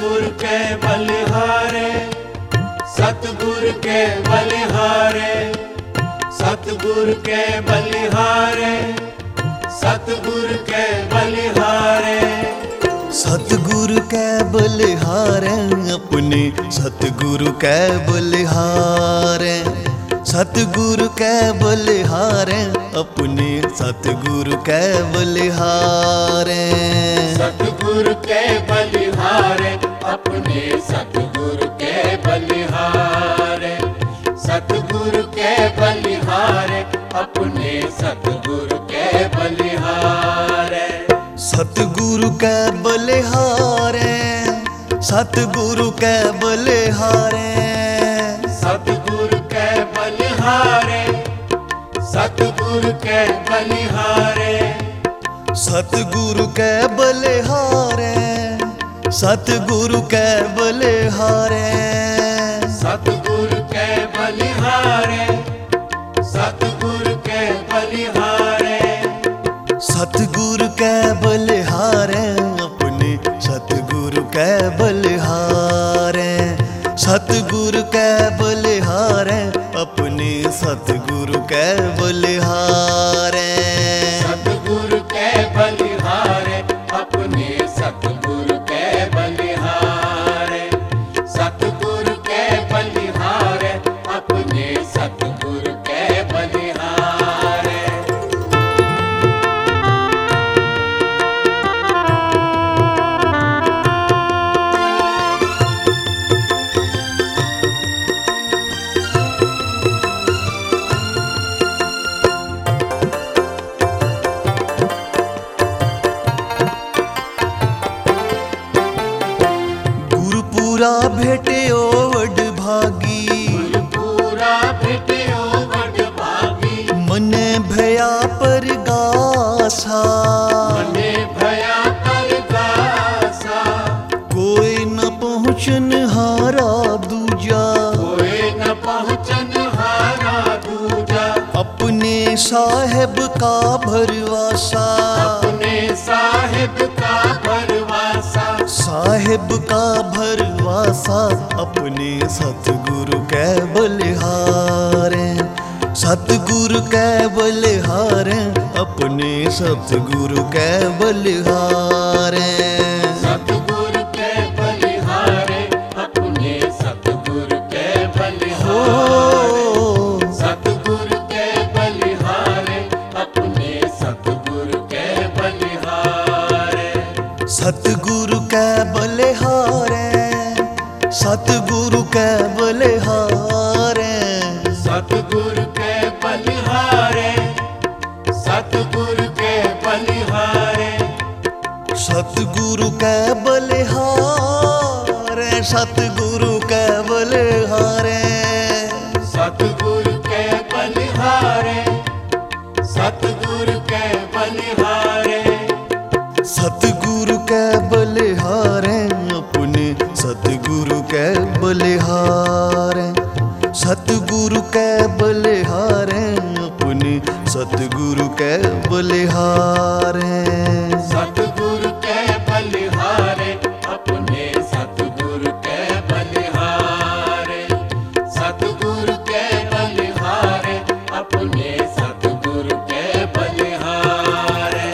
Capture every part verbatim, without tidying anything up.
सतगुर के बलिहारे, सतगुर के बलिहारे, सतगुर के बलिहारे, सतगुर के बलिहारे। सतगुरु के बलिहारे अपने सतगुरु के बलिहारे, सतगुरु के बलिहारे अपने सतगुरु के बलिहारे। सतगुरु के बलिहारे अपने सतगुरु के बलिहारे, सतगुरु के बलिहारे अपने सतगुरु के बलिहारे। सतगुरु के बलिहारे, सतगुरु के बलिहारे, सतगुरु के बलिहारे, सतगुरु के बलिहारे, सतगुरु के बलिहारे, सतगुरु के बलिहारे, सतगुरु के बलिहारे, सतगुरु के बलिहारे। सतगुरु के बलिहारे अपने सतगुरु के बलिहारे, सतगुरु के बलिहारे अपने सतगुरु के बलिहारे। सतगुरु के बलिहारे अपने सतगुरु के बलिहारे, सतगुरु के बलिहारे अपने सतगुरु के बलिहारे। गुरुपुरा भेटे ओ वड भागी, गुरुपुरा भेटे ओ वड भागी, मने भया पर गासा, मने भया पर गासा। कोई न पहुँचन हारा दूजा, कोई न पहुँचन हारा दूजा, अपने साहेब का भरवासा, अपने साहिब का भरवासा। साहेब का भरवासा अपने सतगुरु के बलिहारे, सतगुरु के बलिहारे अपने सतगुरु के बलिहारे। सतगुरु के बलिहारे अपने सतगुरु के बलिहारे, सतगुरु के बलिहारे अपने सतगुरु के बलिहारे। सतगुरु के बलिहारे, सतगुरु के बलिहारे, सतगुरु के बलिहारे, सतगुरु के बलिहारे, सतगुरु के बलिहारे, सतगुरु के बलिहारे, सतगुरु के बलिहारे, सतगुरु के बलिहारे। सतगुरु के बलिहारे अपने सतगुरु के बलिहारे, सतगुरु के बलिहारे अपने सतगुरु के बलिहारे। सतगुरु के बलिहारे अपने सतगुरु के बलिहारे, सतगुरु के बलिहारे अपने सतगुरु के बलिहारे।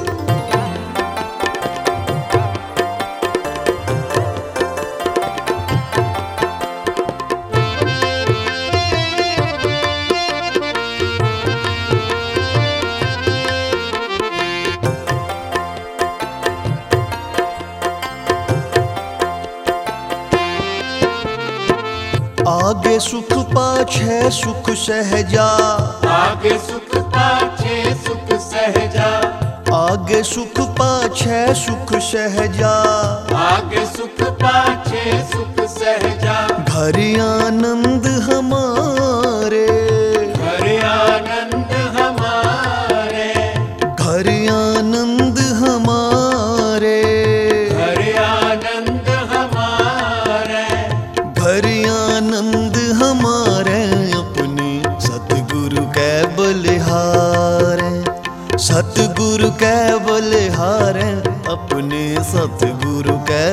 आगे सुख पाछे सुख सहजा, आगे सुख पाछे सुख सहजा, आगे सुख पाछे सुख सहजा, आगे सुख पाछे सुख सहजा। घर आनंद हमारे, घर आनंद हमारे, घर आनंद हमारे, घर आनंद हमारे, घर आनंद हमारे अपने सतगुरु के बलिहारे, सतगुरु के बलिहारे अपने सतगुरु के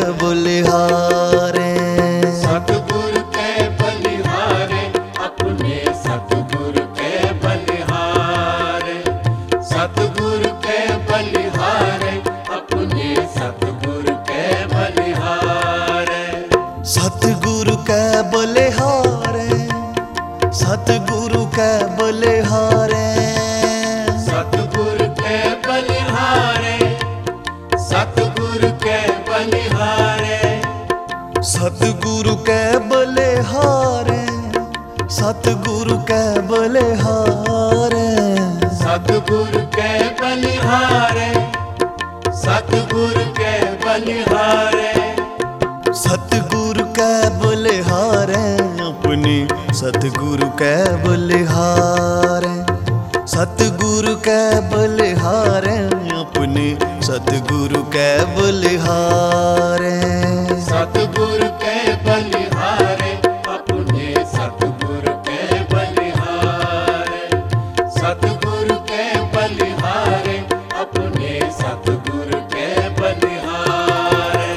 बलिहारे। सतगुरु के बलिहारे अपने सतगुरु के बलिहारे। सतगुरु के बलिहारे अपने सतगुरु के बलिहारे। सतगुरु के बलिहारे, सतगुरु के बलिहारे। सतगुरु के बलिहारे सतगुरु के बलिहारे। सतगुरु के बलिहारे, सतगुरु के बलिहारे। सतगुरु के बलिहारे सतगुरु के बलिहारे। सतगुरु के बलिहारे अपने सतगुरु के बलिहारे। सतगुरु के बलिहारे अपने सतगुरु के बलिहारे। सतगुरु के बलिहारे अपने सतगुरु के बलिहारे। सतगुरु के बलिहारे अपने सतगुरु के बलिहारे।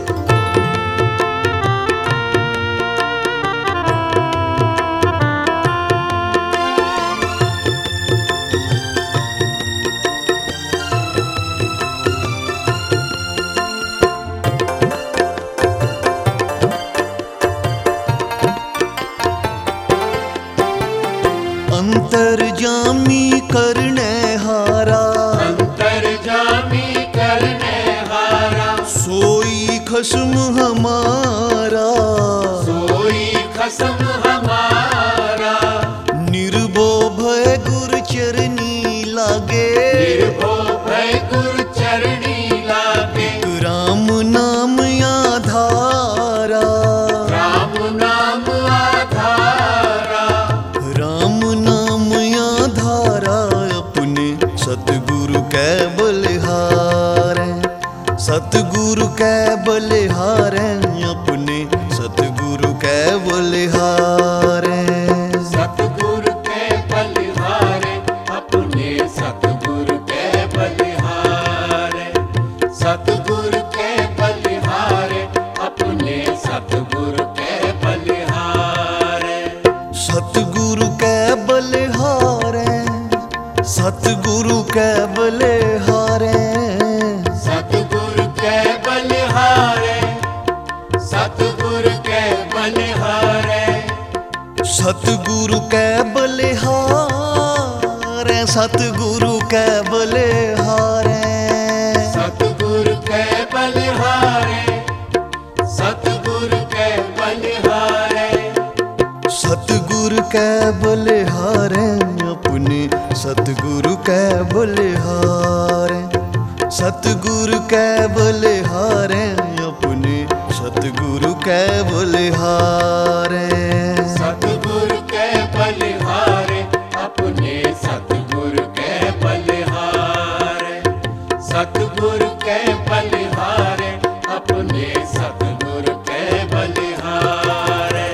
अंतर्जामी करने हारा, अंतर्जामी करने हारा। सोई खस्म हमारा, सोई खसम हमारा। निर्भो भय गुरु चरनी लागे। निर्भो भय गुरु चरणी लागे। राम नाम आधारा, राम नाम आधारा। राम नाम आधारा अपने सतगुरु के बलिहारे। सतगुरु के बलिहारे अपने सतगुरु के बलिहारे। सतगुरु के बलिहारे अपने सतगुरु के बलिहारे। सतगुरु के बलिहारे अपने सतगुरु के बलिहारे। सतगुरु के बलिहारे, सतगुरु के बलिहारे। सतगुरु के बलिहारे सतगुरु के बलिहारे। सतगुरु के बलिहारे, सतगुरु के बलिहारे। सतगुरु के बलिहारे सतगुरु के बलिहारे। सतगुरु के बलिहारे अपने सतगुरु के बलिहारे। सतगुरु के बलिहारे अपने सतगुरु के बलिहारे। सतगुरु के बलिहारे अपने सतगुरु के बलिहारे। सतगुरु के बलिहारे अपने सतगुरु के बलिहारे।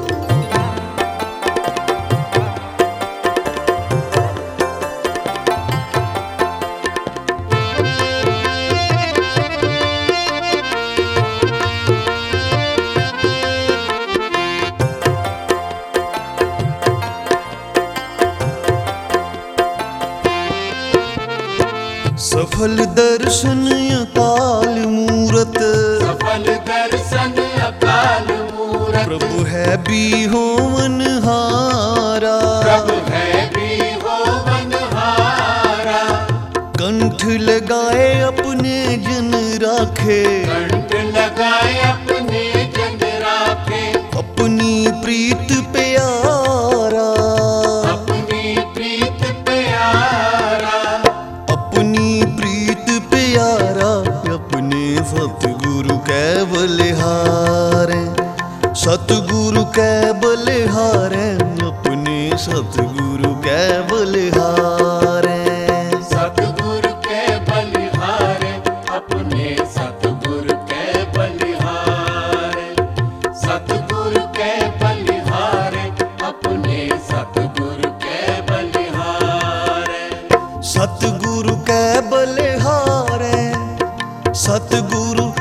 सफल दर्शन अकाल मूरत, सफल दर्शन अकाल मूरत। प्रभु है भी होवनहारा। प्रभु है भी होवनहारा। कंठ लगाए अपने जन राखे। कंठ लगाए अपने जन राखे। अपनी प्रीत प्यारा, अपनी प्रीत प्यारा। अपनी प्रीत प्यारा अपने सतगुरु के बलिहारे। सतगुरु के बलिहारे अपने सतगुरु के बलिहारे। सतगुरु के बलिहारे अपने सतगुरु के बलिहारे। सतगुरु के बलिहारे अपने सतगुरु के बलिहारे। सतगुरु के बलिहारे, सतगुरु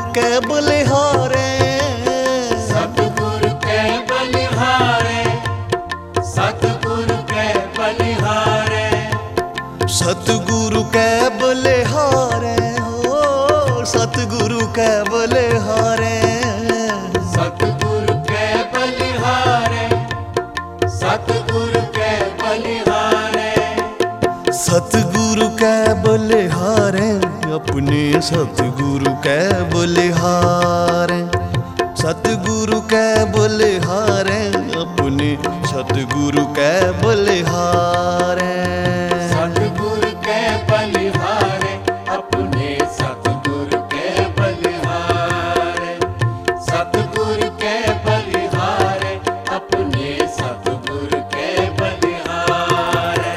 कै बलिहारे सतगुरु कै बलिहारे सतगुरु कै बलिहारे सतगुरु कै बलिहारे हो सतगुरु कै बलिहारे सतगुरु कै बलिहारे सतगुरु कै बलिहारे सतगुरु कै बलिहारे अपने सतगुरु कै बलिहारे सतगुरु कै बलिहारे अपने सतगुरु कै बलिहारे सतगुरु कै बलिहारे अपने सतगुरु कै बलिहारे सतगुरु कै बलिहारे अपने सतगुरु कै बलिहारे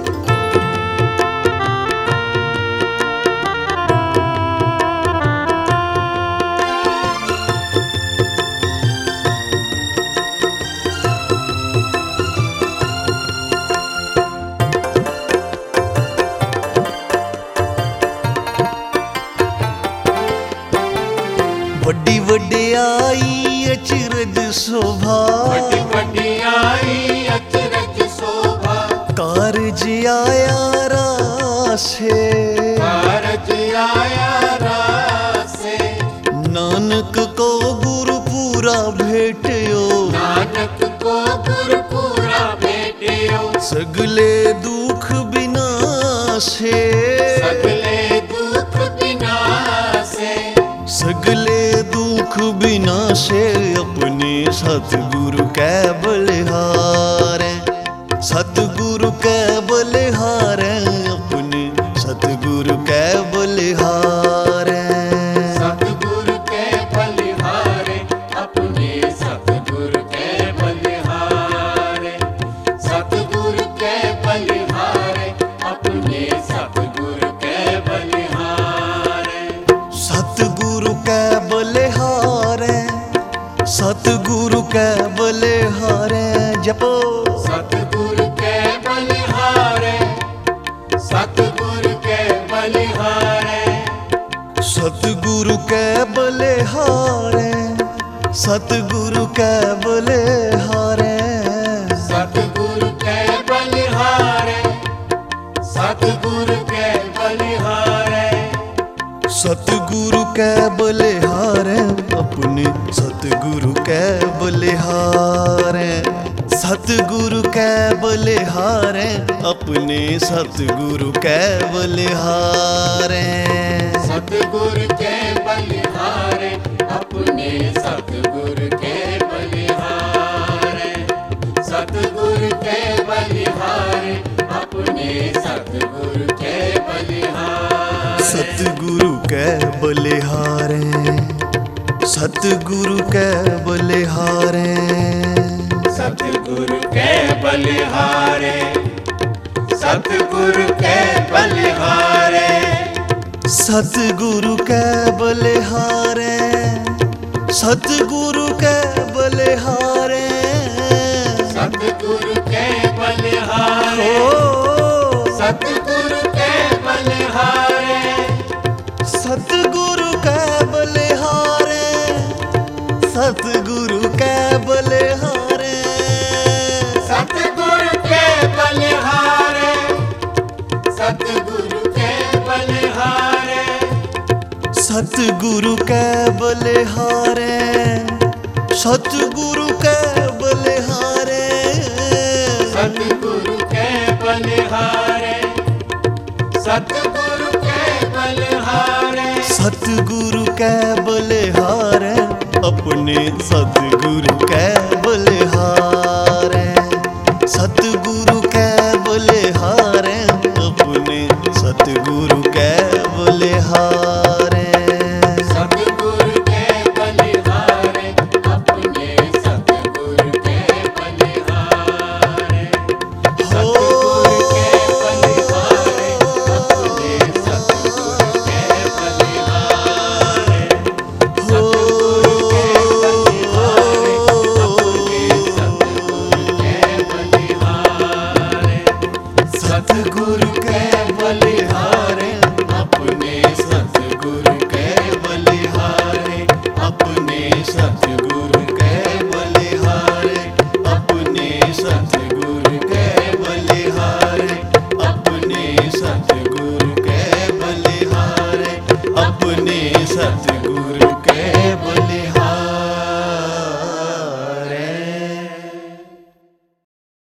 वड्डी वड्डियाई अचरज शोभा वड्डी वड्डियाई अचरज शोभा कारज आया रासे कारज आया रासे नानक को गुरु पूरा भेटियो नानक को गुरु पूरा भेटियो सगले दुख विनाशे सगले दुख विनाशे सगले दुख विनाशे अपने सतगुरु कै बलिहारे सतगुरु कै बलिहारे अपने सतगुरु कै बलिहारे सतगुरु कै बलिहारे अपने सतगुरु कै बलिहारे सतगुरु कै बलिहारे अपने सतगुरु कै बलिहारे सतगुरु कै बलिहारे सतगुरु कै बलिहारे जपो सतगुरु कै बलिहारे सतगुरु कै बलिहारे सतगुरु कै बलिहारे सतगुरु कै बलिहारे सतगुरु कै बलिहारे सतगुरु कै बलिहारे सतगुरु कै बलिहारे अपने सतगुरु कै बलिहारे सतगुरु कै बलिहारे अपने सतगुरु कै बलिहारे सतगुरु कै बलिहारे अपने सतगुरु कै बलिहारे सतगुरु कै बलिहारे अपने सतगुरु कै बलिहारे सतगुरु कै बलिहारे सतगुरु कै बलिहारे सतगुरु कै बलिहारे सतगुरु कै बलिहारे सतगुरु कै बलिहारे सतगुरु कै बलिहारे सतगुरु कै बलिहारे ओ सतगुरु कै बलिहारे सतगुरु कै बलिहारे सतगुरु कै बलिहारे सतगुरु कै बलिहारे सतगुरु कै बलिहारे सतगुरु कै बलिहारे सतगुरु कै बलिहारे सतगुरु कै बलिहारे सतगुरु कै बलिहारे सतगुरु कै बलिहारे अपने सतगुरु कै बलिहारे सतगुरु कै बलिहारे अपने सतगुरु कै बलिहारे सतगुरु कै बलिहारे अपने सतगुरु कै बलिहारे सतगुरु कै बलिहारे अपने सतगुरु कै बलिहारे सतगुरु कै बलिहारे अपने सतगुरु कै बलिहारे सतगुरु कै बलिहारे सतगुरु के बलिहारे, अपने सतगुरु के बलिहारे, अपने सतगुरु के बलिहारे, अपने सतगुरु के बलिहारे।